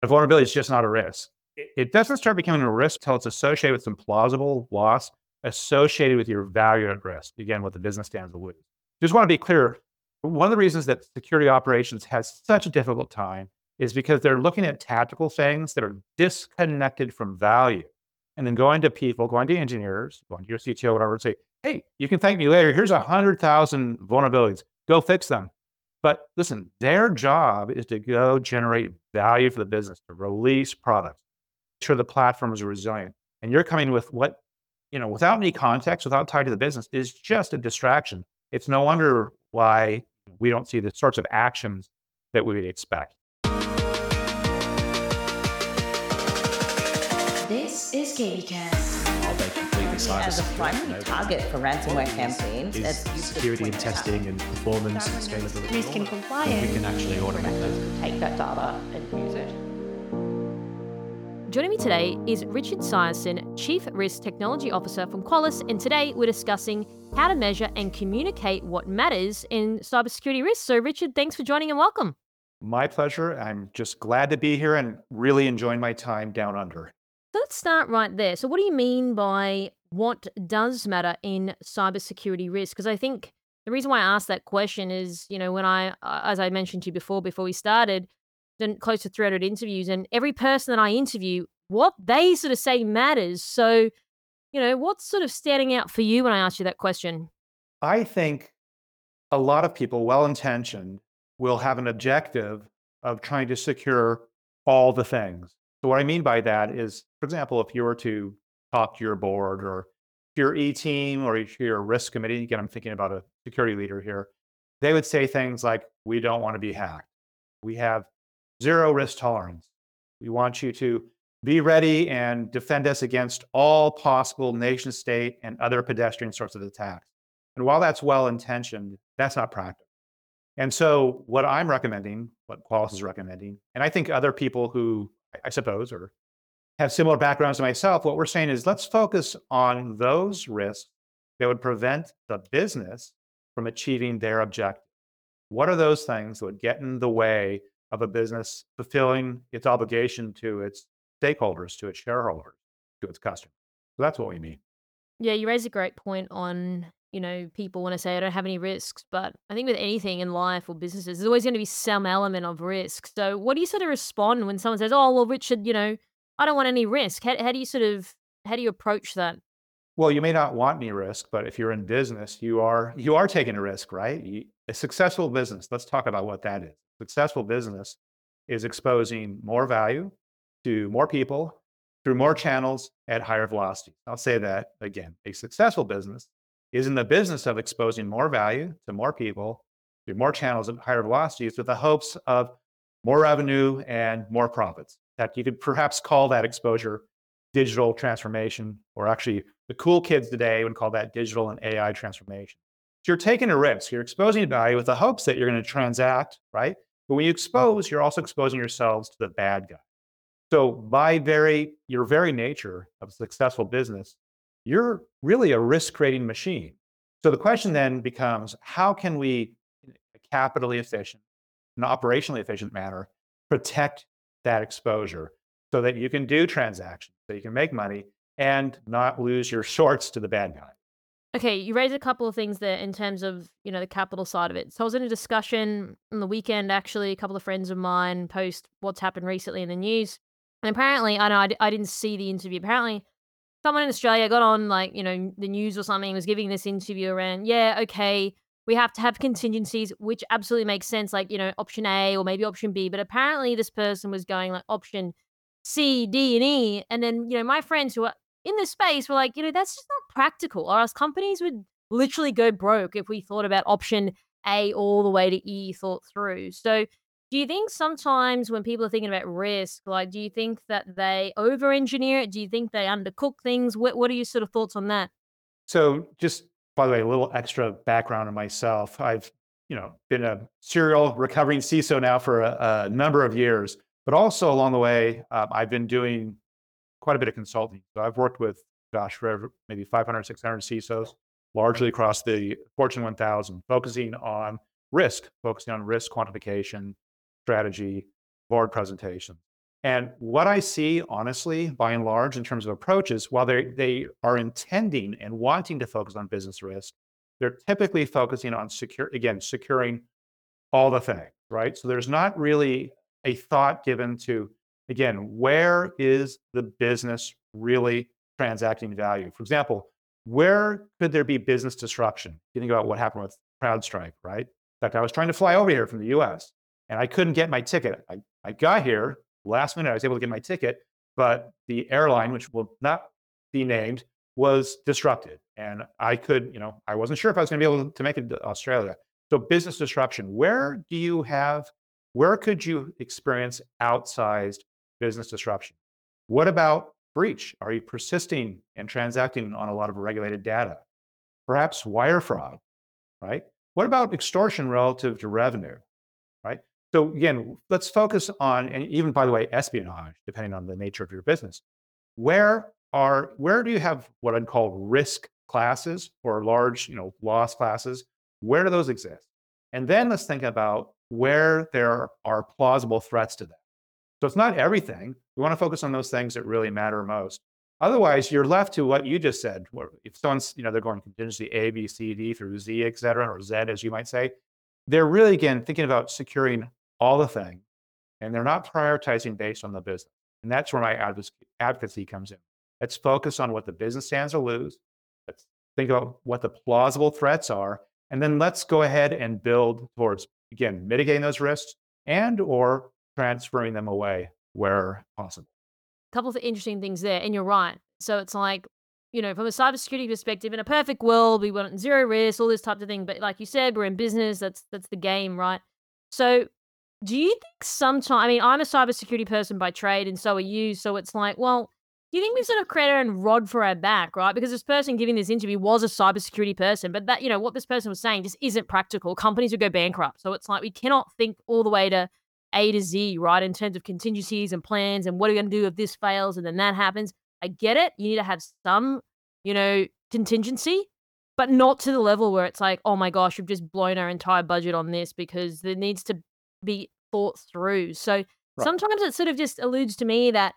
A vulnerability is just not a risk. It doesn't start becoming a risk until it's associated with some plausible loss associated with your value at risk. Again, what the business stands to lose. Just want to be clear. One of the reasons that security operations has such a difficult time is because they're looking at tactical things that are disconnected from value. And then going to people, going to engineers, going to your CTO, whatever, and say, hey, you can thank me later. Here's 100,000 vulnerabilities. Go fix them. But listen, their job is to go generate value for the business, to release products, make sure the platform is resilient. And you're coming with what, without any context, without tied to the business, is just a distraction. It's no wonder why we don't see the sorts of actions that we would expect. This is KBcast. Are they completely cyber As a primary target for ransomware campaigns, Is security and testing and performance and scalability. Risk and compliance. We can actually automate those. take that data and use it. Joining me today is Richard Sierson, Chief Risk Technology Officer from Qualys, and today we're discussing how to measure and communicate what matters in cybersecurity risks. So Richard, thanks for joining and welcome. My pleasure. I'm just glad to be here and really enjoying my time down under. So let's start right there. So what do you mean by what does matter in cybersecurity risk? Because I think the reason why I asked that question is, when as I mentioned to you before we started, done close to 300 interviews, and every person that I interview, what they sort of say matters. So, what's sort of standing out for you when I ask you that question? I think a lot of people, well-intentioned, will have an objective of trying to secure all the things. So what I mean by that is, for example, if you were to talk to your board or your E-team or your risk committee, again, I'm thinking about a security leader here, they would say things like, we don't want to be hacked. We have zero risk tolerance. We want you to be ready and defend us against all possible nation state and other pedestrian sorts of attacks. And while that's well-intentioned, that's not practical. And so what I'm recommending, what Qualys is recommending, and I think other people who, I suppose, or have similar backgrounds to myself, what we're saying is let's focus on those risks that would prevent the business from achieving their objective. What are those things that would get in the way of a business fulfilling its obligation to its stakeholders, to its shareholders, to its customers? So that's what we mean. Yeah, you raise a great point on, people want to say I don't have any risks, but I think with anything in life or businesses, there's always going to be some element of risk. So what do you sort of respond when someone says, oh, well, Richard, I don't want any risk. How do you approach that? Well, you may not want any risk, but if you're in business, you are taking a risk, right? A successful business, let's talk about what that is. Successful business is exposing more value to more people through more channels at higher velocities. I'll say that again. A successful business is in the business of exposing more value to more people through more channels at higher velocities with the hopes of more revenue and more profits. In fact, you could perhaps call that exposure digital transformation, or actually the cool kids today would call that digital and AI transformation. So you're taking a risk, you're exposing value with the hopes that you're going to transact, right? But when you expose, you're also exposing yourselves to the bad guy. So by your very nature of a successful business, you're really a risk-creating machine. So the question then becomes, how can we, in a capitally efficient, an operationally efficient manner, protect that exposure so that you can do transactions, so you can make money and not lose your shorts to the bad guy? Okay, you raised a couple of things there in terms of, the capital side of it. So I was in a discussion on the weekend, actually, a couple of friends of mine post what's happened recently in the news. And apparently, I know I didn't see the interview. Apparently, someone in Australia got on the news or something, was giving this interview around, yeah, okay, we have to have contingencies, which absolutely makes sense, like, option A or maybe option B. But apparently this person was going like option C, D, and E. And then, my friends who are in this space were like, that's just not practical. Or else companies would literally go broke if we thought about option A all the way to E thought through. So do you think sometimes when people are thinking about risk, do you think that they over-engineer it? Do you think they undercook things? What are your sort of thoughts on that? So just, by the way, a little extra background on myself. I've been a serial recovering CISO now for a number of years, but also along the way, I've been doing quite a bit of consulting. So I've worked with, for maybe 500, 600 CISOs, largely across the Fortune 1000, focusing on risk quantification, strategy, board presentation. And what I see, honestly, by and large, in terms of approaches, while they are intending and wanting to focus on business risk, they're typically focusing on securing all the things, right? So there's not really a thought given to, again, where is the business really transacting value? For example, where could there be business disruption? You think about what happened with CrowdStrike, right? In fact, I was trying to fly over here from the US and I couldn't get my ticket. I got here last minute, I was able to get my ticket, but the airline, which will not be named, was disrupted. And I wasn't sure if I was going to be able to make it to Australia. So business disruption, where could you experience outsized business disruption? What about breach? Are you persisting and transacting on a lot of regulated data? Perhaps wire fraud, right? What about extortion relative to revenue, right? So again, let's focus on, and even by the way, espionage, depending on the nature of your business. Where do you have what I'd call risk classes or large, loss classes? Where do those exist? And then let's think about where there are plausible threats to them. So it's not everything. We want to focus on those things that really matter most. Otherwise, you're left to what you just said. Where if someone's, they're going contingency A, B, C, D through Z, et cetera, or Z, as you might say, they're really, again, thinking about securing all the things, and they're not prioritizing based on the business. And that's where my advocacy comes in. Let's focus on what the business stands to lose. Let's think about what the plausible threats are, and then let's go ahead and build towards, again, mitigating those risks and or transferring them away where possible. Couple of interesting things there, and you're right. So it's like, from a cybersecurity perspective, in a perfect world, we want zero risk, all this type of thing. But like you said, we're in business. That's the game, right? So do you think sometime, I'm a cybersecurity person by trade, and so are you. So it's like, well, do you think we've sort of created our own rod for our back, right? Because this person giving this interview was a cybersecurity person, but that, what this person was saying just isn't practical. Companies would go bankrupt. So it's like we cannot think all the way to A to Z, right? In terms of contingencies and plans and what are we going to do if this fails and then that happens. I get it. You need to have some, contingency, but not to the level where it's like, oh my gosh, we've just blown our entire budget on this, because there needs to be thought through. So Right. sometimes it sort of just alludes to me that,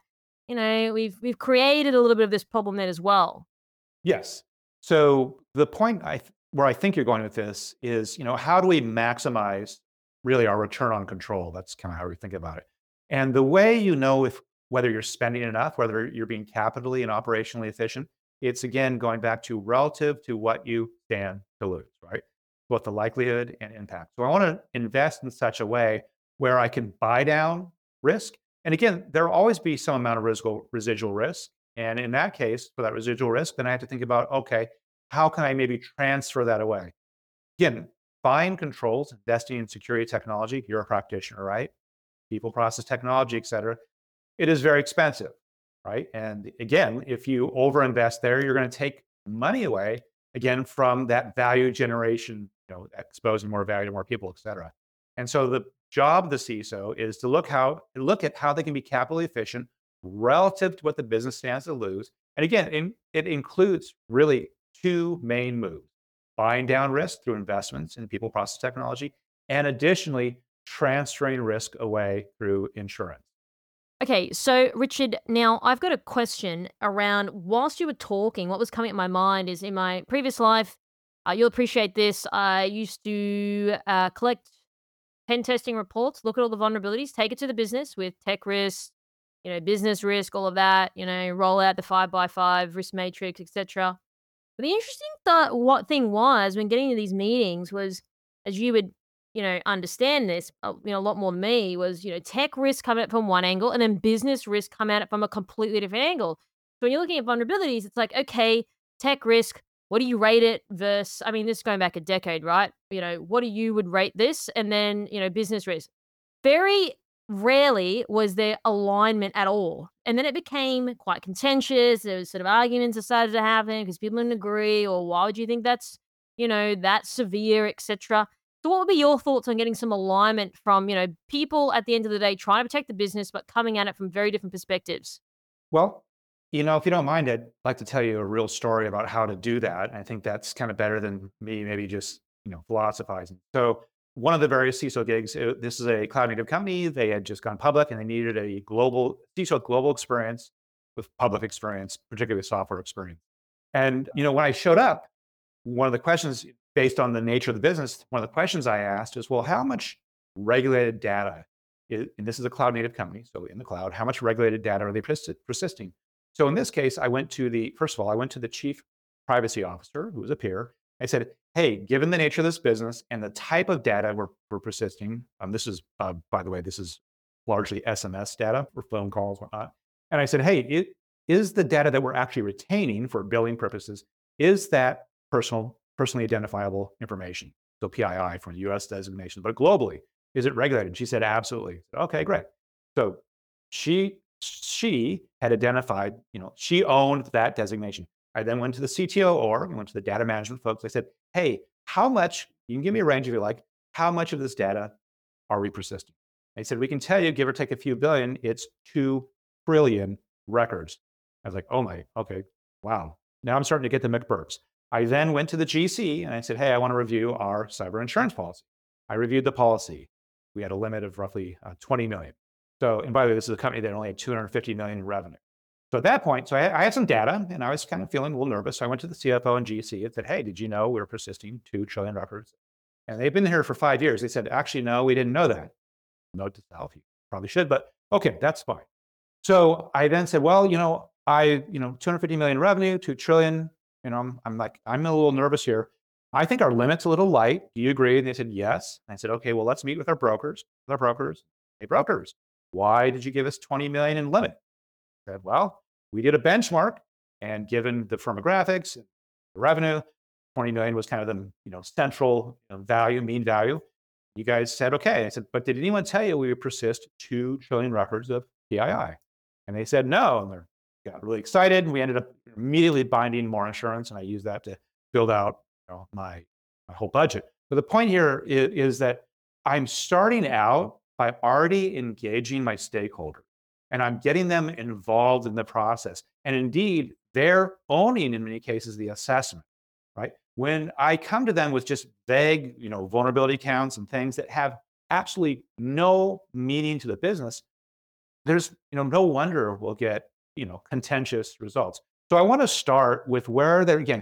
we've created a little bit of this problem then as well. Yes. So the point where I think you're going with this is, how do we maximize really our return on control? That's kind of how we think about it. And the way whether you're spending enough, whether you're being capitally and operationally efficient, it's again going back to relative to what you stand to lose, right? Both the likelihood and impact. So I want to invest in such a way where I can buy down risk. And again, there'll always be some amount of residual risk. And in that case, for that residual risk, then I have to think about, okay, how can I maybe transfer that away? Again, buying controls, investing in security technology, you're a practitioner, right? People, process technology, et cetera. It is very expensive, right? And again, if you overinvest there, you're going to take money away, again, from that value generation, exposing more value to more people, et cetera. And so the job of the CISO is to look at how they can be capitally efficient relative to what the business stands to lose. And again, it includes really two main moves: buying down risk through investments in people, process technology, and additionally, transferring risk away through insurance. Okay, so Richard, now I've got a question around, whilst you were talking, what was coming to my mind is, in my previous life, you'll appreciate this, I used to collect pen testing reports, look at all the vulnerabilities, take it to the business with tech risk, business risk, all of that, roll out the 5x5 risk matrix, etc. But the interesting thing was, when getting to these meetings was, as you would, understand this, a lot more than me, was, tech risk come at it from one angle, and then business risk come at it from a completely different angle. So when you're looking at vulnerabilities, it's like, okay, tech risk, what do you rate it versus, this is going back a decade, right? What do you would rate this? And then, business risk. Very rarely was there alignment at all. And then it became quite contentious. There was sort of arguments that started to happen because people didn't agree, or why would you think that's, that severe, etc. So what would be your thoughts on getting some alignment from, people at the end of the day trying to protect the business, but coming at it from very different perspectives? Well, if you don't mind, I'd like to tell you a real story about how to do that. I think that's kind of better than me maybe just, philosophizing. So one of the various CISO gigs, this is a cloud native company. They had just gone public and they needed a global CISO global experience with public experience, particularly software experience. And, when I showed up, one of the questions based on the nature of the business, one of the questions I asked is, well, how much regulated data, and this is a cloud native company, so in the cloud, how much regulated data are they persisting? So in this case, first of all, I went to the chief privacy officer, who was a peer. I said, hey, given the nature of this business and the type of data we're persisting, this is, by the way, this is largely SMS data for phone calls, whatnot. And I said, hey, is the data that we're actually retaining for billing purposes, is that personally identifiable information? So PII from the US designation, but globally, is it regulated? She said, absolutely. I said, okay, great. So she had identified, she owned that designation. I then went to the CTO org, went to the data management folks. I said, hey, how much, you can give me a range if you like, how much of this data are we persisting? They said, we can tell you, give or take a few billion, it's 2 trillion records. I was like, okay, wow. Now I'm starting to get the McBurks. I then went to the GC and I said, hey, I want to review our cyber insurance policy. I reviewed the policy. We had a limit of roughly 20 million. So, and by the way, this is a company that only had 250 million in revenue. So at that point, I had some data and I was kind of feeling a little nervous. So I went to the CFO and GC and said, hey, did you know we were persisting 2 trillion records? And they've been here for 5 years. They said, actually, no, we didn't know that. Note to self, you probably should, but okay, that's fine. So I then said, well, 250 million revenue, 2 trillion, I'm a little nervous here. I think our limit's a little light. Do you agree? And they said, yes. And I said, okay, well, let's meet with our brokers. Hey, brokers, why did you give us 20 million in limit? I said, well, we did a benchmark, and given the firmographics and the revenue, 20 million was kind of the central value, mean value. You guys said, okay. I said, but did anyone tell you we would persist 2 trillion records of PII? And they said no, and they got really excited. And we ended up immediately binding more insurance, and I used that to build out my whole budget. But the point here is that I'm starting out by already engaging my stakeholders, and I'm getting them involved in the process. And indeed, they're owning, in many cases, the assessment, right? When I come to them with just vague, vulnerability counts and things that have absolutely no meaning to the business, there's, no wonder we'll get, contentious results. So I want to start with where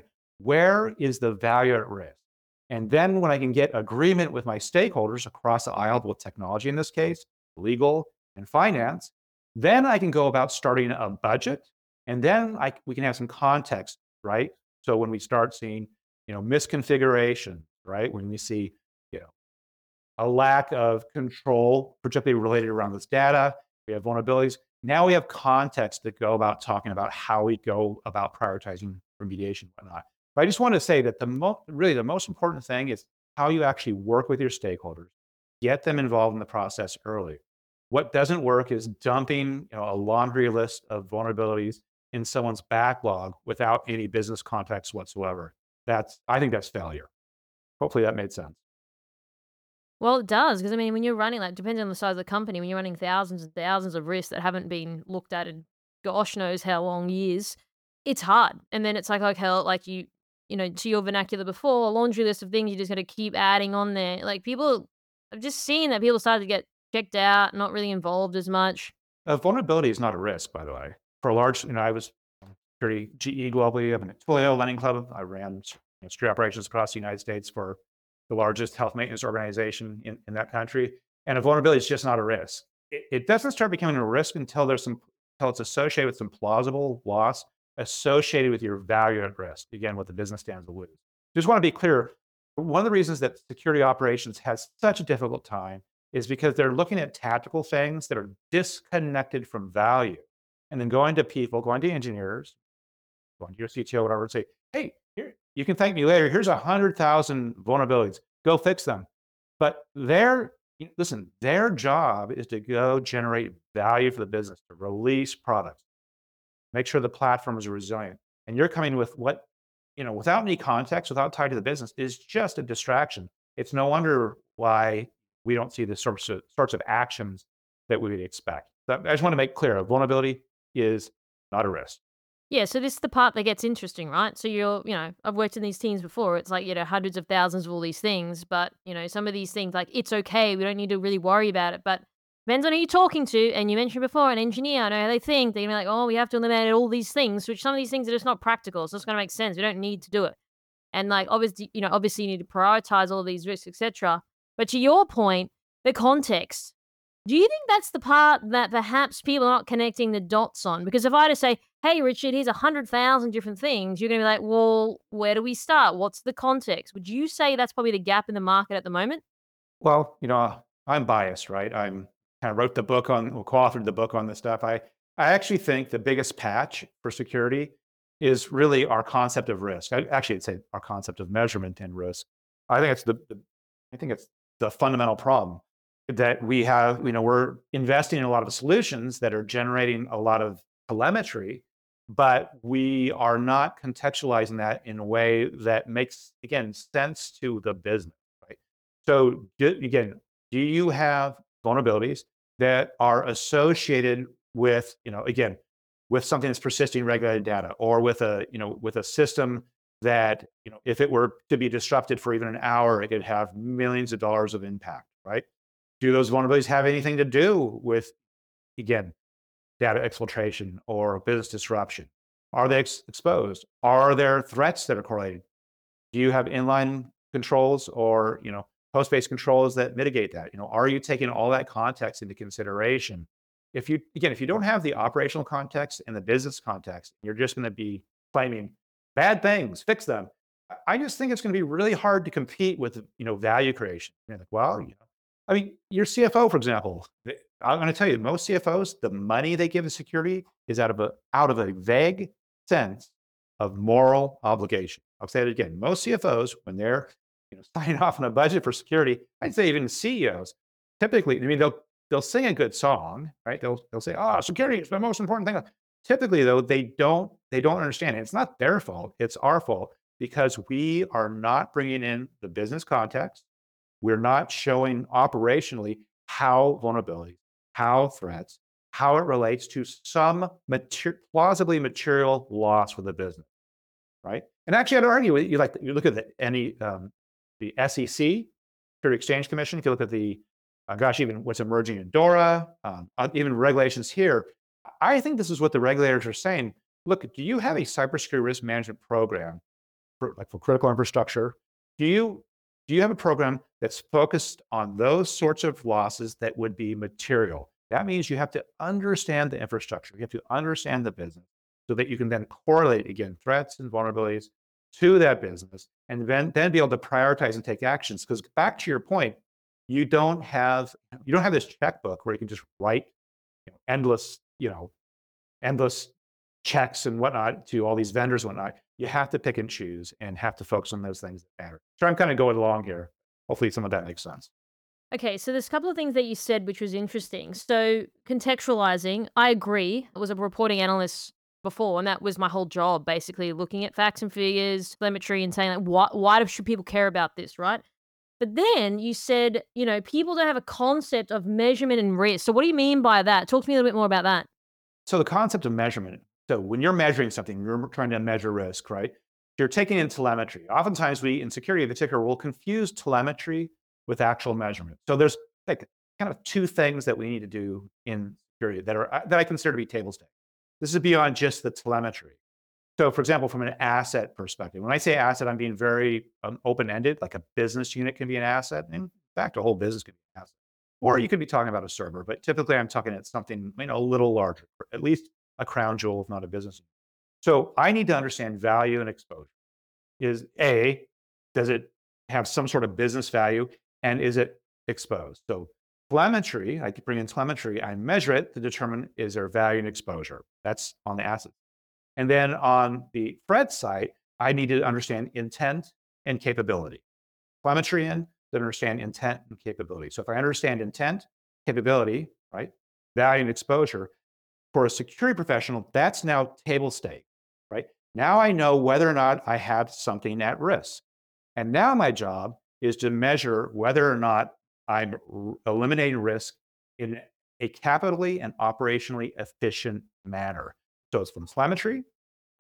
is the value at risk? And then when I can get agreement with my stakeholders across the aisle with technology, in this case, legal and finance, then I can go about starting a budget, and then we can have some context, right? So when we start seeing, misconfiguration, right? When we see, a lack of control, particularly related around this data, we have vulnerabilities. Now we have context to go about talking about how we go about prioritizing remediation and whatnot. But I just want to say that the most important thing is how you actually work with your stakeholders, get them involved in the process early. What doesn't work is dumping a laundry list of vulnerabilities in someone's backlog without any business context whatsoever. I think that's failure. Hopefully that made sense. Well, it does, because when you're running, depending on the size of the company, when you're running thousands and thousands of risks that haven't been looked at in gosh knows how long years, it's hard. And then it's to your vernacular before, a laundry list of things you're just going to keep adding on there. I've just seen that people started to get checked out, not really involved as much. Vulnerability is not a risk, by the way. For a large, I was pretty GE globally. I'm in a Twilio lending club. I ran street operations across the United States for the largest health maintenance organization in that country. And a vulnerability is just not a risk. It doesn't start becoming a risk until it's associated with some plausible loss associated with your value at risk. Again, what the business stands to lose. Just want to be clear. One of the reasons that security operations has such a difficult time is because they're looking at tactical things that are disconnected from value. And then going to people, going to engineers, going to your CTO, whatever, and say, hey, here, you can thank me later. Here's 100,000 vulnerabilities. Go fix them. But their job is to go generate value for the business, to release products, make sure the platform is resilient. And you're coming with what, without any context, without tied to the business, is just a distraction. It's no wonder why we don't see the sorts of actions that we would expect. So I just want to make clear, a vulnerability is not a risk. Yeah, so this is the part that gets interesting, right? So I've worked in these teams before. It's like, hundreds of thousands of all these things, but, some of these things, like, it's okay. We don't need to really worry about it. But depends on who you're talking to. And you mentioned before, an engineer, I know how they think. They're gonna be like, oh, we have to eliminate all these things, which some of these things are just not practical. So it's going to make sense. We don't need to do it. And like, obviously you need to prioritize all of these risks, etc. But to your point, the context. Do you think that's the part that perhaps people are not connecting the dots on? Because if I had to say, hey, Richard, here's 100,000 different things, you're going to be like, well, where do we start? What's the context? Would you say that's probably the gap in the market at the moment? Well, I'm biased, right? I'm kind of wrote the book on, or co-authored the book on this stuff. I actually think the biggest patch for security is really our concept of risk. I'd say our concept of measurement and risk. I think it's the fundamental problem that we have. We're investing in a lot of solutions that are generating a lot of telemetry, but we are not contextualizing that in a way that makes, again, sense to the business, right? So again, do you have vulnerabilities that are associated with, again, with something that's persisting regulated data, or with a system that, if it were to be disrupted for even an hour, it could have millions of dollars of impact, right? Do those vulnerabilities have anything to do with, again, data exfiltration or business disruption? Are they exposed? Are there threats that are correlated? Do you have inline controls or, host-based controls that mitigate that? Are you taking all that context into consideration? If you don't have the operational context and the business context, you're just going to be claiming bad things, fix them. I just think it's going to be really hard to compete with, value creation. You're like, well, I mean, your CFO, for example, I'm going to tell you, most CFOs, the money they give to security is out of a vague sense of moral obligation. I'll say it again. Most CFOs, when they're signing off on a budget for security, I'd say even CEOs, typically, I mean, they'll sing a good song, right? They'll say, "Oh, security is the most important thing." Typically, though, they don't understand it. It's not their fault. It's our fault, because we are not bringing in the business context. We're not showing operationally how vulnerabilities, how threats, how it relates to some plausibly material loss for the business, right? And actually, I'd argue you look at the SEC, Security Exchange Commission. If you look at even what's emerging in DORA, even regulations here, I think this is what the regulators are saying. Look, do you have a cybersecurity risk management program for critical infrastructure? Do you have a program that's focused on those sorts of losses that would be material? That means you have to understand the infrastructure. You have to understand the business so that you can then correlate, again, threats and vulnerabilities to that business, and then be able to prioritize and take actions. Because back to your point, you don't have this checkbook where you can just write endless checks and whatnot to all these vendors and whatnot. You have to pick and choose and have to focus on those things that matter. So I'm kind of going along here. Hopefully some of that makes sense. Okay, so there's a couple of things that you said which was interesting. So contextualizing, I agree. I was a reporting analyst before, and that was my whole job, basically looking at facts and figures, telemetry, and saying, like, why should people care about this, right? But then you said, people don't have a concept of measurement and risk. So what do you mean by that? Talk to me a little bit more about that. So the concept of measurement. So when you're measuring something, you're trying to measure risk, right? You're taking in telemetry. Oftentimes in security in particular, we'll confuse telemetry with actual measurement. So there's like kind of two things that we need to do in security that I consider to be table stakes. This is beyond just the telemetry. So for example, from an asset perspective, when I say asset, I'm being very open-ended, like a business unit can be an asset. In fact, a whole business could be an asset. Or you could be talking about a server, but typically I'm talking at something a little larger, at least a crown jewel, if not a business unit. So I need to understand value and exposure. Does it have some sort of business value, and is it exposed? So telemetry, I could bring in telemetry, I measure it to determine is there value and exposure. That's on the asset. And then on the threat side, I need to understand intent and capability. Telemetry in to understand intent and capability. So if I understand intent, capability, right, value and exposure, for a security professional, that's now table stake, right? Now I know whether or not I have something at risk. And now my job is to measure whether or not I'm eliminating risk in a capitally and operationally efficient manner. So it's from telemetry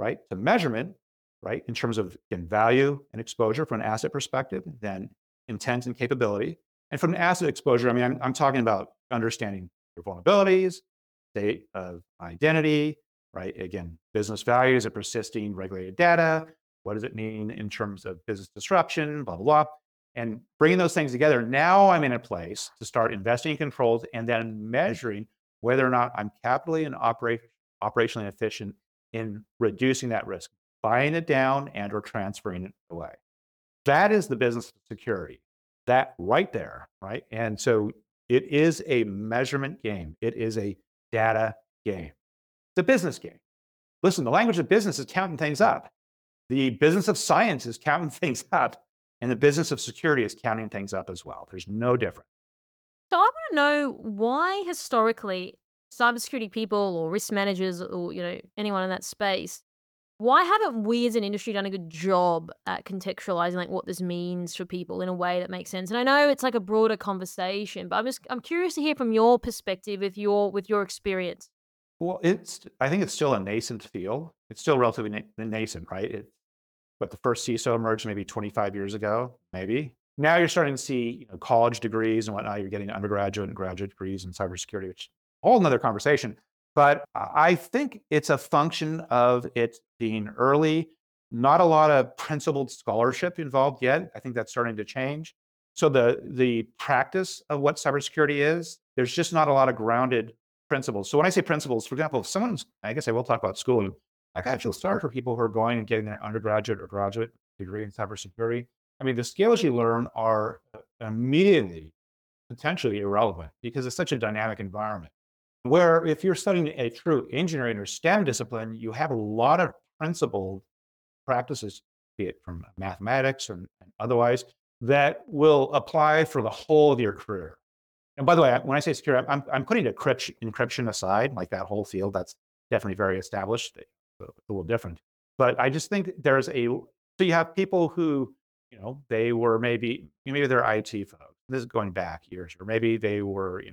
right, to measurement, right, in terms of again, value and exposure from an asset perspective, then intent and capability. And from an asset exposure, I mean, I'm talking about understanding your vulnerabilities, state of identity, right? Again, business values of persisting regulated data. What does it mean in terms of business disruption, blah, blah, blah. And bringing those things together, now I'm in a place to start investing in controls and then measuring whether or not I'm capitally and operationally efficient in reducing that risk, buying it down and or transferring it away. That is the business of security. That right there, right? And so it is a measurement game. It is a data game. It's a business game. Listen, the language of business is counting things up. The business of science is counting things up. And the business of security is counting things up as well. There's no difference. So I want to know why historically cybersecurity people or risk managers or anyone in that space, why haven't we as an industry done a good job at contextualizing like what this means for people in a way that makes sense? And I know it's like a broader conversation, but I'm curious to hear from your perspective with your experience. Well, I think it's still a nascent field. It's still relatively nascent, right? But the first CISO emerged maybe 25 years ago, maybe. Now you're starting to see college degrees and whatnot. You're getting undergraduate and graduate degrees in cybersecurity, which is a whole nother conversation. But I think it's a function of it being early, not a lot of principled scholarship involved yet. I think that's starting to change. So the practice of what cybersecurity is, there's just not a lot of grounded principles. So when I say principles, for example, if someone's, I guess I will talk about schooling, I actually start for people who are going and getting their undergraduate or graduate degree in cybersecurity. I mean, the skills you learn are immediately potentially irrelevant because it's such a dynamic environment. Where if you're studying a true engineering or STEM discipline, you have a lot of principled practices, be it from mathematics and otherwise, that will apply for the whole of your career. And by the way, when I say security, I'm putting encryption aside, like that whole field. That's definitely very established. It's a little different. But I just think so you have people who, they were maybe they're IT folks. This is going back years, or maybe they were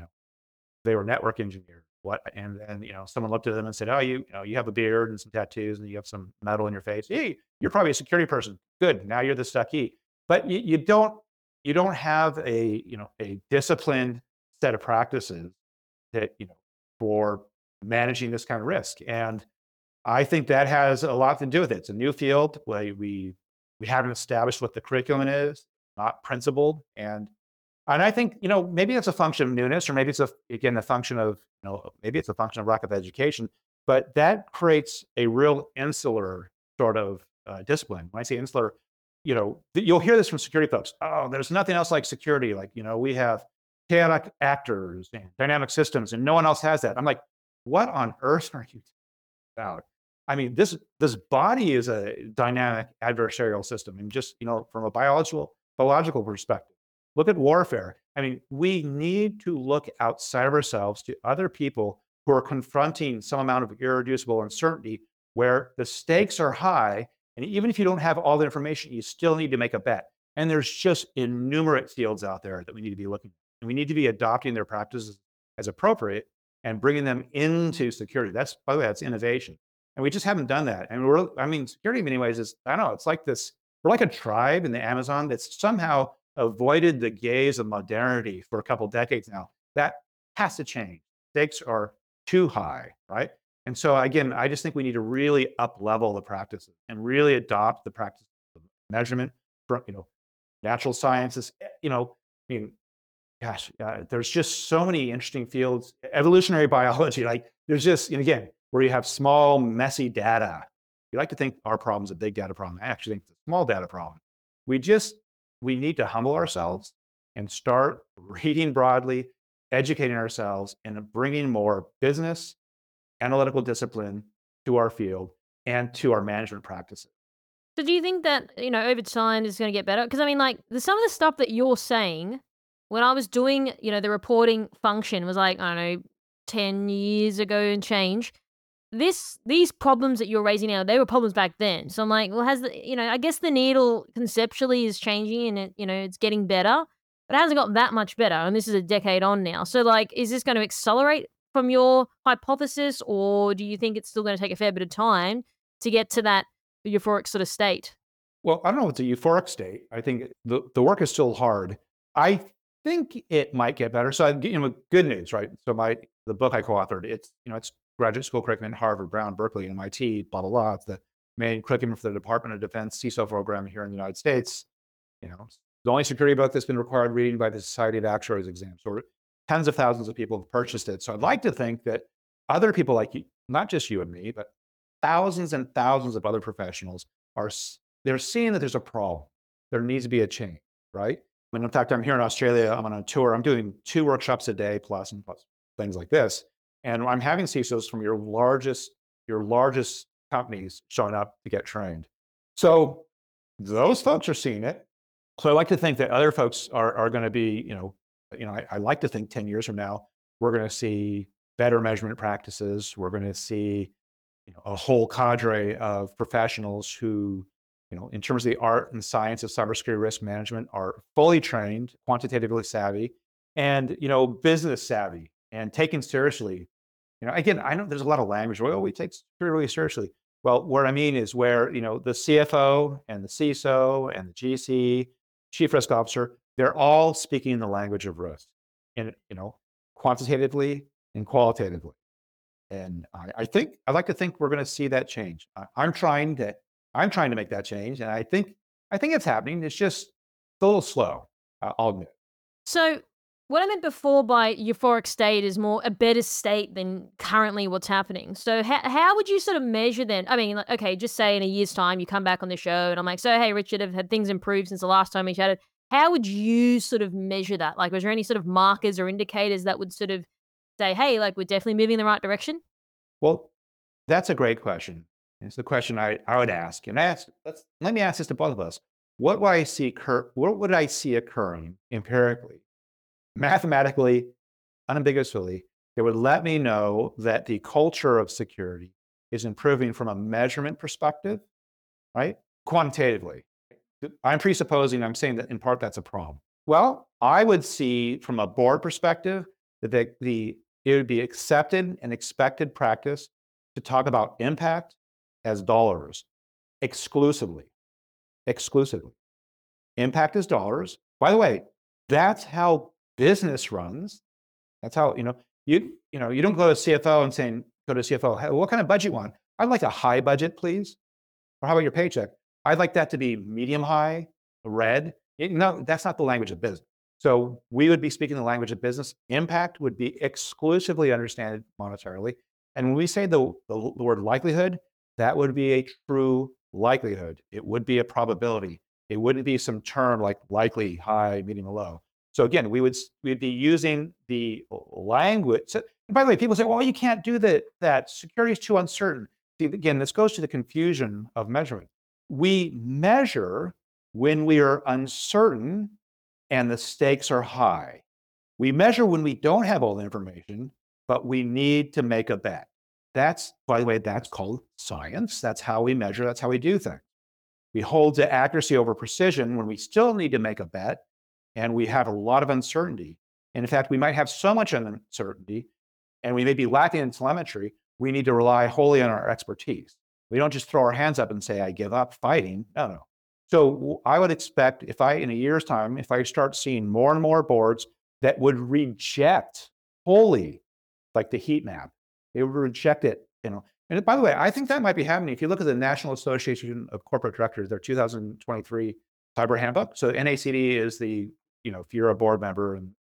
network engineers. And then, someone looked at them and said, oh, you have a beard and some tattoos and you have some metal in your face. Hey, you're probably a security person. Good. Now you're the stuckee. But you don't have a disciplined set of practices that, for managing this kind of risk. And I think that has a lot to do with it. It's a new field where we haven't established what the curriculum is, not principled. And I think, maybe it's a function of newness, or maybe it's a function of, maybe it's a function of lack of education, but that creates a real insular sort of discipline. When I say insular, you'll hear this from security folks. Oh, there's nothing else like security. Like, we have chaotic actors and dynamic systems and no one else has that. I'm like, what on earth are you talking about? I mean, this body is a dynamic adversarial system. And just, from a biological perspective, look at warfare. I mean, we need to look outside of ourselves to other people who are confronting some amount of irreducible uncertainty where the stakes are high. And even if you don't have all the information, you still need to make a bet. And there's just innumerate fields out there that we need to be looking at. And we need to be adopting their practices as appropriate and bringing them into security. By the way, that's innovation. And we just haven't done that. And security in many ways is, I don't know, it's like this, we're like a tribe in the Amazon that's somehow avoided the gaze of modernity for a couple decades now. That has to change. Stakes are too high, right? And so again, I just think we need to really up-level the practices and really adopt the practice of measurement from, natural sciences. There's just so many interesting fields. Evolutionary biology, like there's just, again, where you have small, messy data. We like to think our problem's a big data problem. I actually think it's a small data problem. We need to humble ourselves and start reading broadly, educating ourselves, and bringing more business, analytical discipline to our field and to our management practices. So do you think that, over time is going to get better? Because some of the stuff that you're saying, when I was doing, the reporting function was like, I don't know, 10 years ago and change. These problems that you're raising now, they were problems back then. So I'm like, well, I guess the needle conceptually is changing and it's getting better, but it hasn't got that much better. And this is a decade on now. So is this going to accelerate from your hypothesis, or do you think it's still going to take a fair bit of time to get to that euphoric sort of state? Well, I don't know if it's a euphoric state. I think the work is still hard. I think it might get better. So, good news, right? So the book I co-authored, it's graduate school curriculum at Harvard, Brown, Berkeley, MIT, blah, blah, blah. It's the main curriculum for the Department of Defense CISO program here in the United States. It's the only security book that's been required reading by the Society of Actuaries exam. So tens of thousands of people have purchased it. So I'd like to think that other people like you, not just you and me, but thousands and thousands of other professionals they're seeing that there's a problem. There needs to be a change, right? And in fact, I'm here in Australia. I'm on a tour. I'm doing 2 workshops a day plus things like this. And I'm having CISOs from your largest companies showing up to get trained. So those folks are seeing it. So I like to think that other folks are going to be, I like to think 10 years from now, we're going to see better measurement practices. We're going to see, a whole cadre of professionals who, in terms of the art and science of cybersecurity risk management, are fully trained, quantitatively savvy, and business savvy and taken seriously. Again, I know there's a lot of language. Well, we take security really seriously. Well, what I mean is where the CFO and the CISO and the GC, Chief Risk Officer, they're all speaking the language of risk, and quantitatively and qualitatively. And I'd like to think we're going to see that change. I'm trying to make that change, and I think it's happening. It's just a little slow. I'll admit. So what I meant before by euphoric state is more a better state than currently what's happening. So how would you sort of measure then? I mean, okay, just say in a year's time you come back on the show and I'm like, so hey, Richard, have things improved since the last time we chatted? How would you sort of measure that? Like, was there any sort of markers or indicators that would sort of say, hey, like we're definitely moving in the right direction? Well, that's a great question. It's the question I would ask. And let me ask this to both of us. What would I see occurring empirically, mathematically, unambiguously, that would let me know that the culture of security is improving from a measurement perspective, right? Quantitatively. I'm saying that in part that's a problem. Well, I would see from a board perspective that it would be accepted and expected practice to talk about impact as dollars exclusively. Impact is dollars. By the way, that's how business runs. That's how, you don't go to CFO and go to CFO, hey, what kind of budget you want? I'd like a high budget, please. Or how about your paycheck? I'd like that to be medium high, red. That's not the language of business. So we would be speaking the language of business. Impact would be exclusively understood monetarily. And when we say the word likelihood, that would be a true likelihood. It would be a probability. It wouldn't be some term like likely, high, medium, or low. So again, we'd be using the language. So, by the way, people say, well, you can't do that. Security is too uncertain. See, again, this goes to the confusion of measurement. We measure when we are uncertain and the stakes are high. We measure when we don't have all the information, but we need to make a bet. By the way, that's called science. That's how we measure. That's how we do things. We hold to accuracy over precision when we still need to make a bet and we have a lot of uncertainty. And in fact, we might have so much uncertainty and we may be lacking in telemetry, we need to rely wholly on our expertise. We don't just throw our hands up and say, I give up fighting. No. So I would expect in a year's time, if I start seeing more and more boards that would reject wholly, like the heat map, they would reject it, And by the way, I think that might be happening. If you look at the National Association of Corporate Directors, their 2023 cyber handbook. So NACD is if you're a board member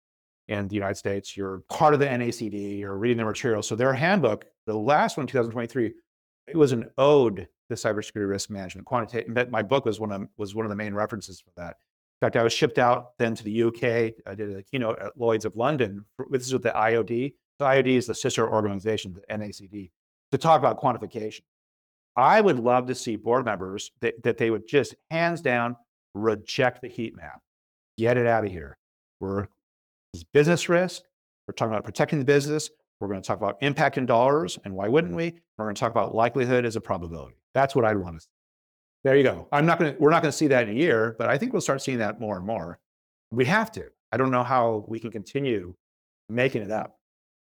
in the United States, you're part of the NACD, you're reading their materials. So their handbook, the last one, 2023, it was an ode to cybersecurity risk management. My book was one of the main references for that. In fact, I was shipped out then to the UK. I did a keynote at Lloyd's of London. This is with the IOD. The IOD is the sister organization, the NACD, to talk about quantification. I would love to see board members that they would just hands down reject the heat map. Get it out of here. It's business risk. We're talking about protecting the business. We're going to talk about impact in dollars, and why wouldn't we? We're going to talk about likelihood as a probability. That's what I'd want to see. There you go. We're not going to see that in a year, but I think we'll start seeing that more and more. We have to. I don't know how we can continue making it up.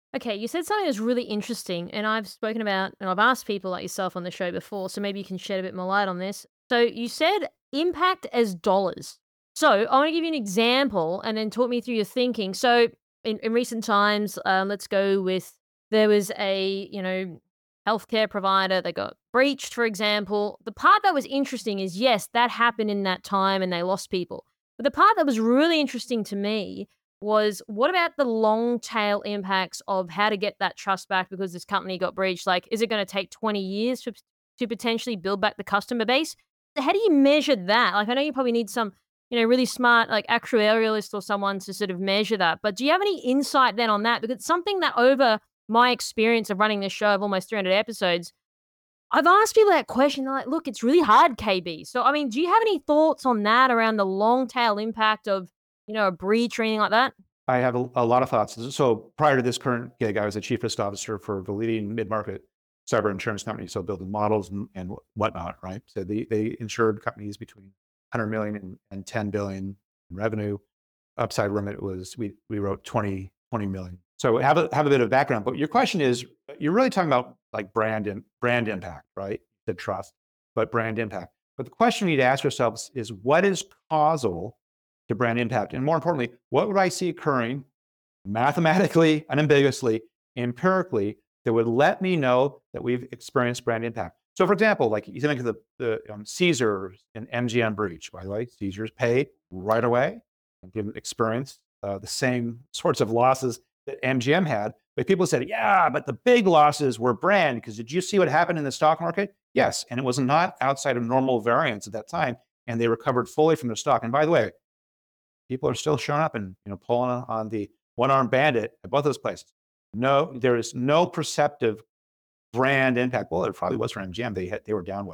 Okay, you said something that's really interesting, and I've spoken about, and I've asked people like yourself on the show before, so maybe you can shed a bit more light on this. So you said impact as dollars. So I want to give you an example, and then talk me through your thinking. So in recent times, let's go with there was a healthcare provider that got breached, for example. The part that was interesting is yes, that happened in that time, and they lost people. But the part that was really interesting to me was what about the long tail impacts of how to get that trust back because this company got breached? Like, is it going to take 20 years to potentially build back the customer base? How do you measure that? Like, I know you probably need some, really smart, like actuarialist or someone to sort of measure that. But do you have any insight then on that? Because it's something that over my experience of running this show of almost 300 episodes, I've asked people that question. They're like, look, it's really hard, KB. So, I mean, do you have any thoughts on that around the long tail impact of, a breach or anything like that? I have a lot of thoughts. So prior to this current gig, I was a chief risk officer for the leading mid-market cyber insurance company. So building models and whatnot, right? So they insured companies between 100 million and 10 billion in revenue. Upside limit was we wrote 20 million. So have a bit of background. But your question is, you're really talking about like brand impact, right? The trust, but brand impact. But the question you need to ask yourselves is what is causal to brand impact? And more importantly, what would I see occurring mathematically, unambiguously, empirically, that would let me know that we've experienced brand impact? So for example, like you think of the Caesars and MGM breach, by the way, Caesars paid right away and didn't experience the same sorts of losses that MGM had. But people said, yeah, but the big losses were brand, because did you see what happened in the stock market? Yes, and it was not outside of normal variance at that time, and they recovered fully from the stock. And by the way, people are still showing up and pulling on the one-armed bandit at both those places. No, there is no perceptive brand impact. Well, it probably was for MGM. They were down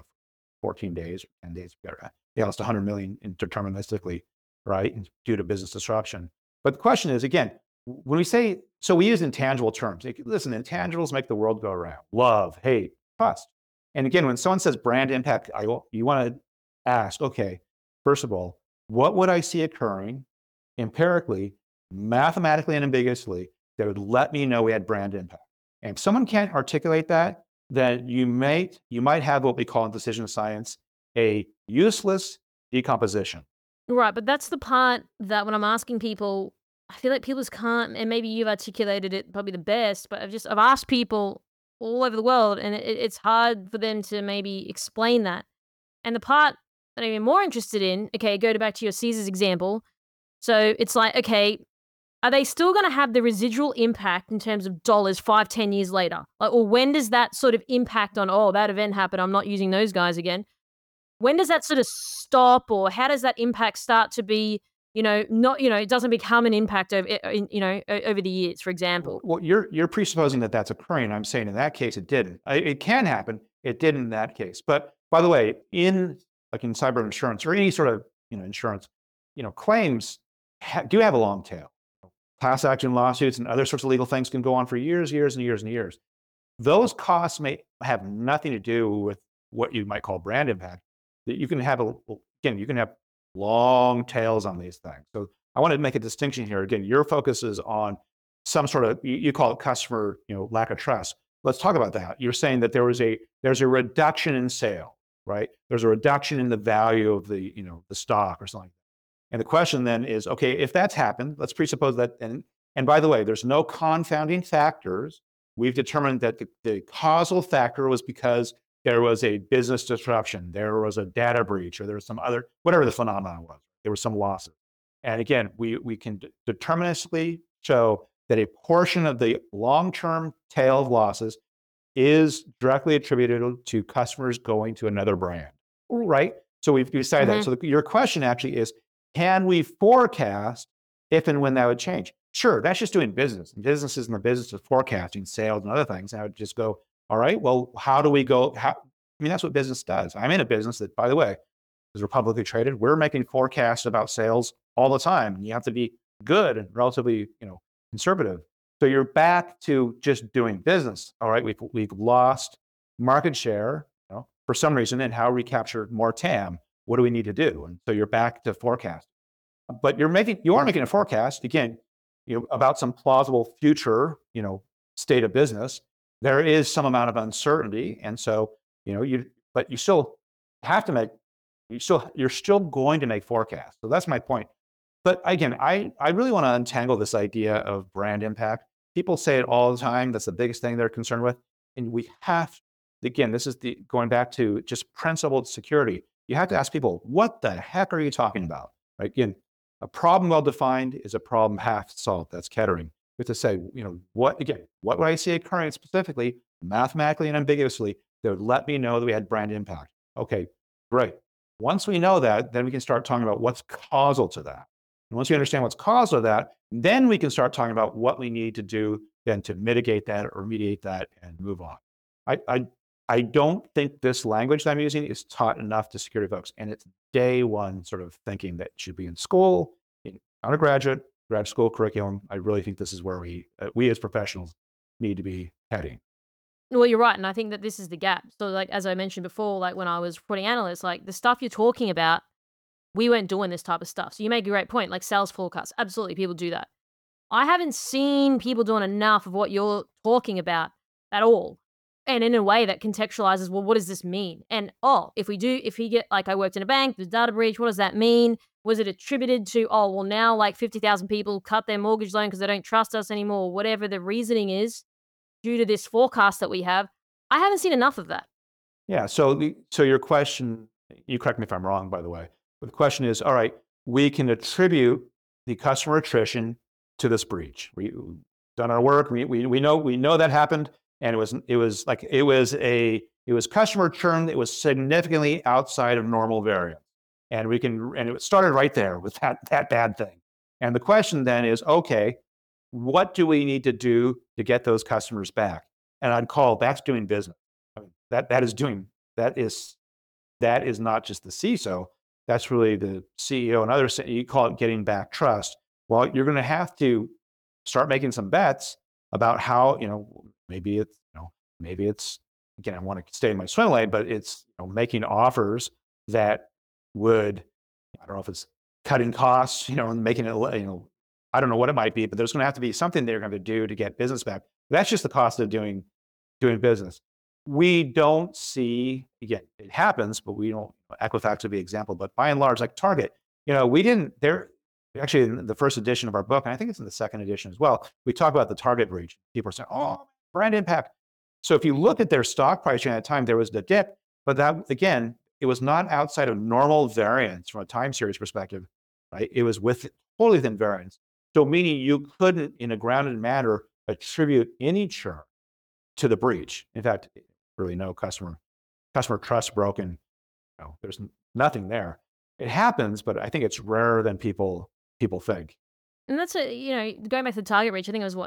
14 days or 10 days. They lost 100 million deterministically, right, due to business disruption. But the question is, again, when we say, so we use intangible terms. Listen, intangibles make the world go around. Love, hate, trust. And again, when someone says brand impact, you want to ask, okay, first of all, what would I see occurring empirically, mathematically, and ambiguously that would let me know we had brand impact? And if someone can't articulate that, then you might have what we call in decision science a useless decomposition. Right, but that's the part that when I'm asking people, I feel like people just can't, and maybe you've articulated it probably the best, but I've asked people all over the world, and it's hard for them to maybe explain that. And the part that I'm even more interested in, okay, go back to your Caesars example. So it's like, okay, are they still going to have the residual impact in terms of dollars 5-10 years later? Like, or when does that sort of impact on, oh, that event happened, I'm not using those guys again? When does that sort of stop, or how does that impact start to be, not, it doesn't become an impact over, over the years, for example? Well, you're presupposing that that's occurring. I'm saying in that case, it didn't. It can happen. It didn't in that case. But by the way, in cyber insurance or any sort of, insurance, claims do have a long tail. Class action lawsuits and other sorts of legal things can go on for years and years and years. Those costs may have nothing to do with what you might call brand impact. That you can have long tails on these things. So I want to make a distinction here. Again, your focus is on some sort of, you call it customer, lack of trust. Let's talk about that. You're saying that there's a reduction in sale, right? There's a reduction in the value of the stock or something. And the question then is, okay, if that's happened, let's presuppose that, and by the way, there's no confounding factors. We've determined that the causal factor was because there was a business disruption, there was a data breach, or there was some other, whatever the phenomenon was, there was some losses. And again, we can deterministically show that a portion of the long-term tail of losses is directly attributed to customers going to another brand, right? So we've decided that. So your question actually is, can we forecast if and when that would change? Sure, that's just doing business. And business is in the business of forecasting sales and other things. And I would just go, all right, well, how do we go? That's what business does. I'm in a business that, by the way, is publicly traded. We're making forecasts about sales all the time. And you have to be good and relatively, conservative. So you're back to just doing business. All right, we've lost market share, for some reason, and how recapture more TAM. What do we need to do? And so you're back to forecast. But you are making a forecast again, about some plausible future, state of business, there is some amount of uncertainty. And so, but you still have to make, you're still going to make forecasts. So that's my point. But again, I really want to untangle this idea of brand impact. People say it all the time. That's the biggest thing they're concerned with. And we have, again, this is going back to just principled security. You have to ask people, what the heck are you talking about? Right? Again, a problem well-defined is a problem half solved. That's Kettering. We have to say, what would I see occurring specifically, mathematically and ambiguously, that would let me know that we had brand impact? Okay, great. Once we know that, then we can start talking about what's causal to that. And once we understand what's causal to that, then we can start talking about what we need to do then to mitigate that or remediate that and move on. I don't think this language that I'm using is taught enough to security folks. And it's day one sort of thinking that should be in school, in undergraduate, grad school curriculum. I really think this is where we as professionals need to be heading. Well, you're right. And I think that this is the gap. So like, as I mentioned before, like when I was reporting analysts, like the stuff you're talking about, we weren't doing this type of stuff. So you make a great point, like sales forecasts. Absolutely, people do that. I haven't seen people doing enough of what you're talking about at all. And in a way that contextualizes, well, what does this mean? And if we get, like I worked in a bank, there's data breach, what does that mean? Was it attributed to, now like 50,000 people cut their mortgage loan because they don't trust us anymore, whatever the reasoning is due to this forecast that we have. I haven't seen enough of that. Yeah, so your question, you correct me if I'm wrong, by the way, but the question is, all right, we can attribute the customer attrition to this breach. We've done our work, we know that happened. And it was customer churn that was significantly outside of normal variance. And it started right there with that bad thing. And the question then is, okay, what do we need to do to get those customers back? And I'd call that's doing business. I mean, that is not just the CISO, that's really the CEO and others. You call it getting back trust. Well, you're going to have to start making some bets about how, maybe it's, again, I want to stay in my swim lane, but it's making offers that would, I don't know if it's cutting costs, and making it, I don't know what it might be, but there's going to have to be something they're going to do to get business back. That's just the cost of doing business. We don't see, again, it happens, but we don't, Equifax would be an example, but by and large, like Target, actually in the first edition of our book, and I think it's in the second edition as well, we talk about the Target breach. People are saying, brand impact. So if you look at their stock price during that time, there was the dip, but that, again, it was not outside of normal variance from a time series perspective, right? It was totally within variance. So meaning you couldn't, in a grounded manner, attribute any churn to the breach. In fact, really no customer trust broken. There's nothing there. It happens, but I think it's rarer than people think. And that's going back to the Target breach, I think it was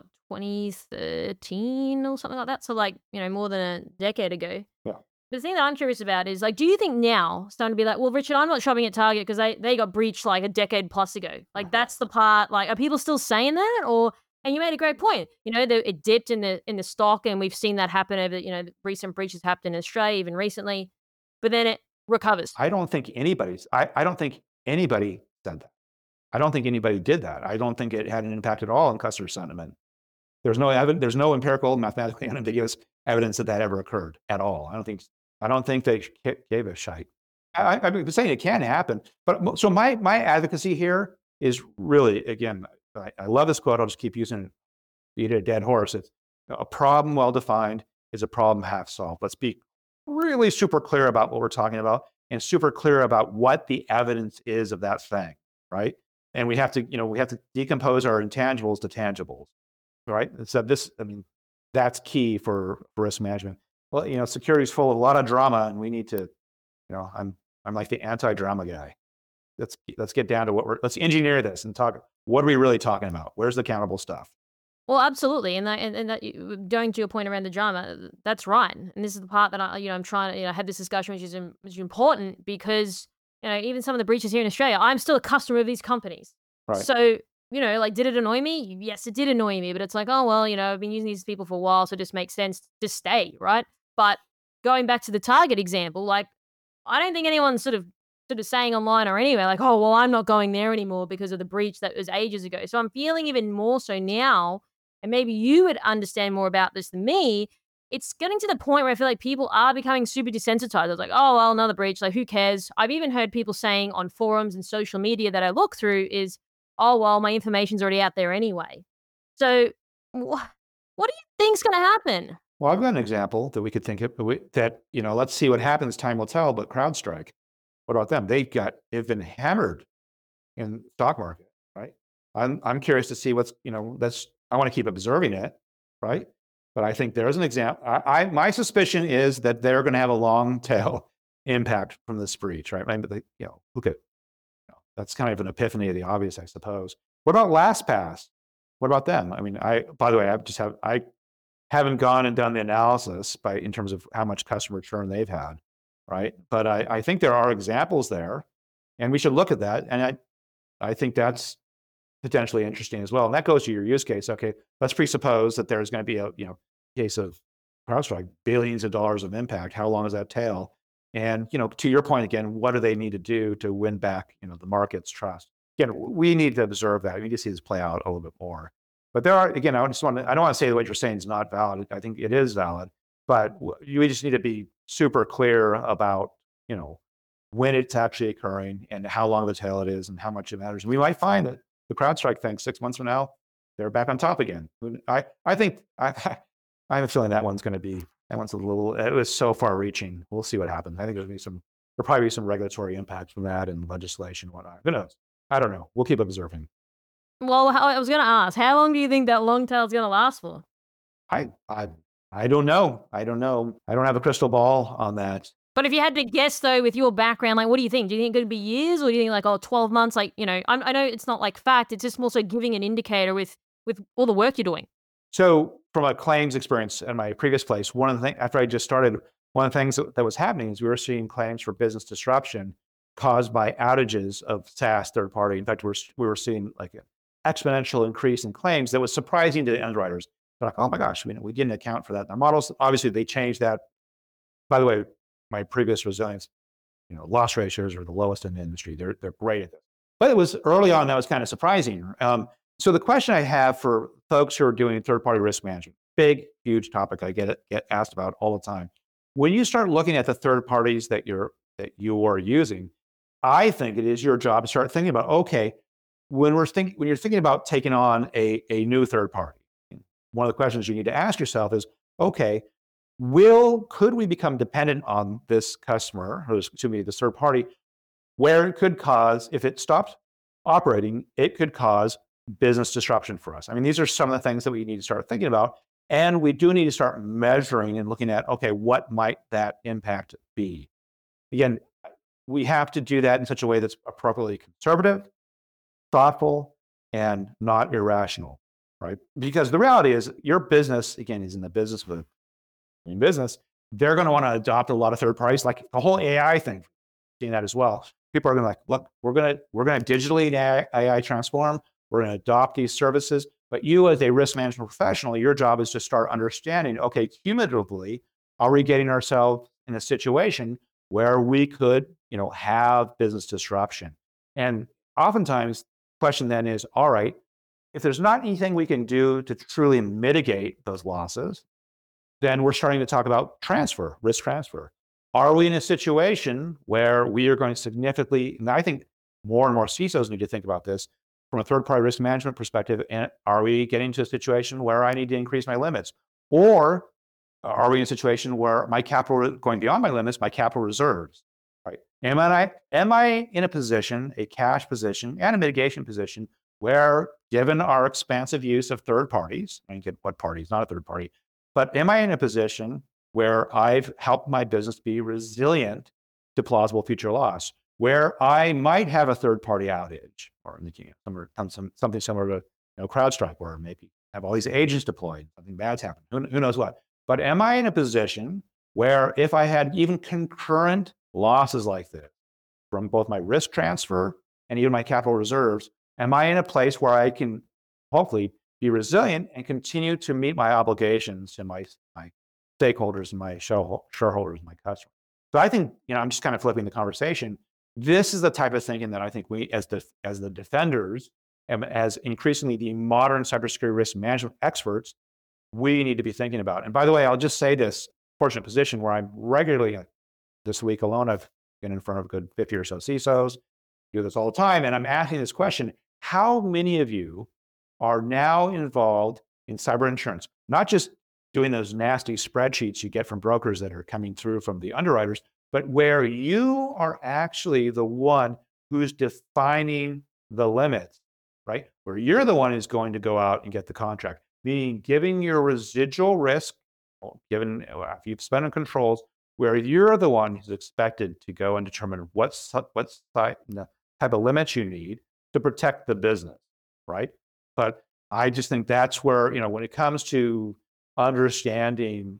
2013 or something like that. So more than a decade ago. Yeah. The thing that I'm curious about is do you think now starting to be like, well, Richard, I'm not shopping at Target because they got breached like a decade plus ago. Like that's the part, are people still saying that? And you made a great point. It dipped in the stock, and we've seen that happen over, recent breaches happened in Australia even recently, but then it recovers. I don't think anybody said that. I don't think anybody did that. I don't think it had an impact at all on customer sentiment. There's no empirical, mathematically unambiguous evidence that ever occurred at all. I don't think they gave a shite. I'm saying it can happen, but so my advocacy here is really, again, I love this quote. I'll just keep using it, beat a dead horse. It's a problem well defined is a problem half solved. Let's be really super clear about what we're talking about and super clear about what the evidence is of that thing, right? And we have to decompose our intangibles to tangibles, right? So that's key for risk management. Well, security is full of a lot of drama, and we need to, I'm like the anti-drama guy. Let's get down to let's engineer this and talk. What are we really talking about? Where's the accountable stuff? Well, absolutely, and that going to your point around the drama, that's right. And this is the part that I'm trying to have this discussion, which is important because even some of the breaches here in Australia, I'm still a customer of these companies. Right. So did it annoy me? Yes, it did annoy me, but it's like, oh well, I've been using these people for a while, so it just makes sense to stay, right? But going back to the Target example, I don't think anyone's sort of saying online or anywhere oh well, I'm not going there anymore because of the breach that was ages ago. So I'm feeling even more so now and maybe you would understand more about this than me, it's getting to the point where I feel like people are becoming super desensitized. It's like, oh, well, another breach. Like, who cares? I've even heard people saying on forums and social media that I look through is, oh, well, my information's already out there anyway. So what do you think's going to happen? Well, I've got an example that we could think of that, let's see what happens. Time will tell, but CrowdStrike, what about them? They've been hammered in stock market, right? I'm curious to see what's, I want to keep observing it, right? But I think there's an example. My suspicion is that they're going to have a long tail impact from this breach, right? I mean, look at, that's kind of an epiphany of the obvious, I suppose. What about LastPass? What about them? I mean, by the way, I haven't gone and done the analysis in terms of how much customer churn they've had, right? But I think there are examples there, and we should look at that. And I think that's potentially interesting as well. And that goes to your use case. Okay, let's presuppose that there's going to be a case of CrowdStrike, billions of dollars of impact. How long is that tail? And to your point again, what do they need to do to win back the market's trust? Again, we need to observe that. We need to see this play out a little bit more. But there are, again, I don't want to say that what you're saying is not valid. I think it is valid, but we just need to be super clear about when it's actually occurring and how long of a tail it is and how much it matters. And we might find that the CrowdStrike thing 6 months from now, they're back on top again. I think I have a feeling that one's a little. It was so far-reaching. We'll see what happens. I think there'll probably be some regulatory impact from that and legislation and whatnot. Who knows? I don't know. We'll keep observing. Well, I was going to ask, how long do you think that long tail is going to last for? I don't know. I don't have a crystal ball on that. But if you had to guess, though, with your background, like, what do you think? Do you think it could be years, or do you think, like, 12 months? Like, I know it's not like fact. It's just more so giving an indicator with all the work you're doing. So from a claims experience at my previous place, one of the things, after I just started, one of the things that was happening is we were seeing claims for business disruption caused by outages of SaaS third party. In fact, we were seeing like an exponential increase in claims that was surprising to the underwriters. They're like, oh my gosh, we didn't account for that. Our models, obviously, they changed that. By the way, my previous resilience, loss ratios are the lowest in the industry. They're great at this. But it was early on that was kind of surprising. So the question I have for folks who are doing third-party risk management, big, huge topic I get asked about all the time. When you start looking at the third parties that you are using, I think it is your job to start thinking about, okay, when you're thinking about taking on a new third party, one of the questions you need to ask yourself is, okay, could we become dependent on this customer, or the third party, where it could cause, if it stops operating, it could cause business disruption for us. I mean, these are some of the things that we need to start thinking about. And we do need to start measuring and looking at, okay, what might that impact be? Again, we have to do that in such a way that's appropriately conservative, thoughtful, and not irrational, right? Because the reality is your business, again, is in the business of business. They're going to want to adopt a lot of third parties, like the whole AI thing, seeing that as well. People are going to like, look, we're going to digitally AI transform. We're going to adopt these services. But you as a risk management professional, your job is to start understanding, okay, cumulatively, are we getting ourselves in a situation where we could, have business disruption? And oftentimes the question then is, all right, if there's not anything we can do to truly mitigate those losses, then we're starting to talk about risk transfer. Are we in a situation where we are going to significantly, and I think more and more CISOs need to think about this from a third-party risk management perspective, and are we getting to a situation where I need to increase my limits? Or are we in a situation where my capital, going beyond my limits, my capital reserves, right? Am I in a position, a cash position, and a mitigation position where, given our expansive use of third parties, I get what parties, not a third party, but am I in a position where I've helped my business be resilient to plausible future loss, where I might have a third-party outage, or something similar to CrowdStrike, where maybe have all these agents deployed, something bad's happened, who knows what. But am I in a position where if I had even concurrent losses like this from both my risk transfer and even my capital reserves, am I in a place where I can hopefully be resilient and continue to meet my obligations to my stakeholders and my shareholders and my customers? So I think, I'm just kind of flipping the conversation. This is the type of thinking that I think we, as the defenders and as increasingly the modern cybersecurity risk management experts, we need to be thinking about. And by the way, I'll just say this fortunate position where I'm regularly, this week alone, I've been in front of a good 50 or so CISOs, do this all the time, and I'm asking this question: how many of you are now involved in cyber insurance? Not just doing those nasty spreadsheets you get from brokers that are coming through from the underwriters, but where you are actually the one who's defining the limits, right? Where you're the one who's going to go out and get the contract, meaning giving your residual risk, given if you've spent on controls, where you're the one who's expected to go and determine what type of limits you need to protect the business, right? But I just think that's where, when it comes to understanding,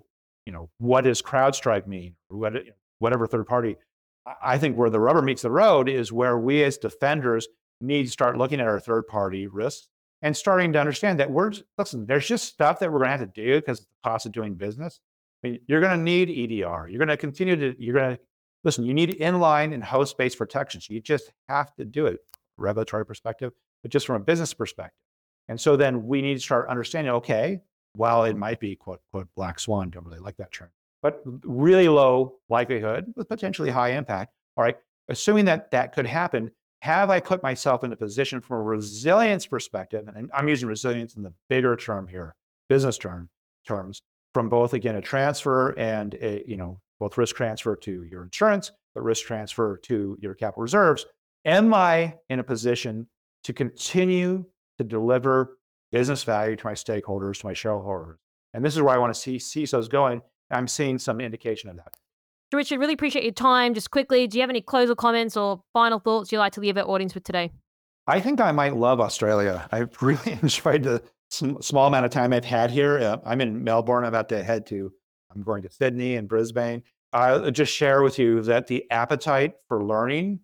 what does CrowdStrike mean, or whatever third party, I think where the rubber meets the road is where we as defenders need to start looking at our third party risks and starting to understand that there's just stuff that we're going to have to do because of the cost of doing business. I mean, you're going to need EDR. You're going to listen, you need inline and host-based protections. You just have to do it, regulatory perspective, but just from a business perspective. And so then we need to start understanding, okay, while it might be quote, quote, black swan, don't really like that term, but really low likelihood with potentially high impact. All right, assuming that could happen, have I put myself in a position from a resilience perspective, and I'm using resilience in the bigger term here, business terms, from both, again, a transfer and both risk transfer to your insurance, but risk transfer to your capital reserves. Am I in a position to continue to deliver business value to my stakeholders, to my shareholders? And this is where I want to see CISOs going. I'm seeing some indication of that. Richard, really appreciate your time. Just quickly, do you have any closing comments or final thoughts you'd like to leave our audience with today? I think I might love Australia. I've really enjoyed the small amount of time I've had here. I'm in Melbourne. I'm about to I'm going to Sydney and Brisbane. I'll just share with you that the appetite for learning,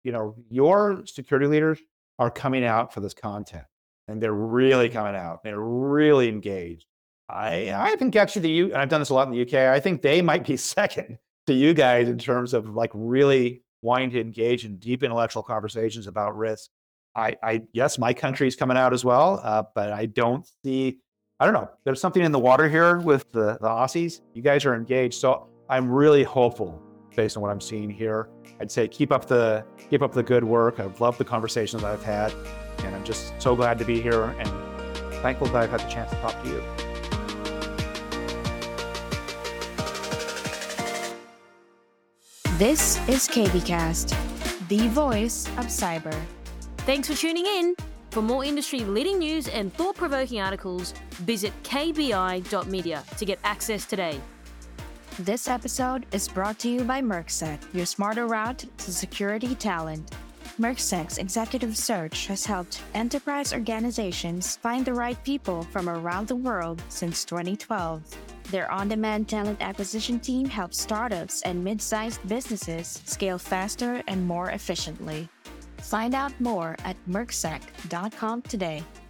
your security leaders are coming out for this content, and they're really coming out. They're really engaged. I think actually and I've done this a lot in the UK, I think they might be second to you guys in terms of really wanting to engage in deep intellectual conversations about risk. Yes, my country's coming out as well, but I don't know. There's something in the water here with the Aussies. You guys are engaged. So I'm really hopeful based on what I'm seeing here. I'd say keep up the good work. I've loved the conversations I've had, and I'm just so glad to be here and thankful that I've had the chance to talk to you. This is KBcast, the voice of cyber. Thanks for tuning in. For more industry-leading news and thought-provoking articles, visit kbi.media to get access today. This episode is brought to you by Mercsec, your smarter route to security talent. Mercsec's executive search has helped enterprise organizations find the right people from around the world since 2012. Their on-demand talent acquisition team helps startups and mid-sized businesses scale faster and more efficiently. Find out more at mercsec.com today.